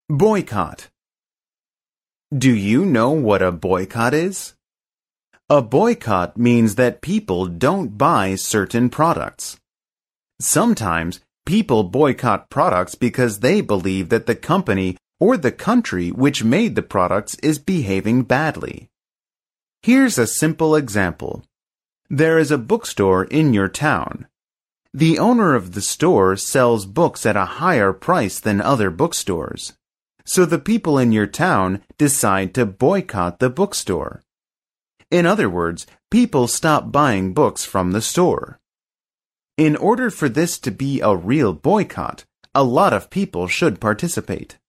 Boycott. Do you know what a boycott is? A boycott means that people don't buy certain products. Sometimes people boycott products because they believe that the company or the country which made the products is behaving badly. Here's a simple example. There is a bookstore in your town. The owner of the store sells books at a higher price than other bookstores. So the people in your town decide to boycott the bookstore. In other words, people stop buying books from the store. In order for this to be a real boycott, a lot of people should participate.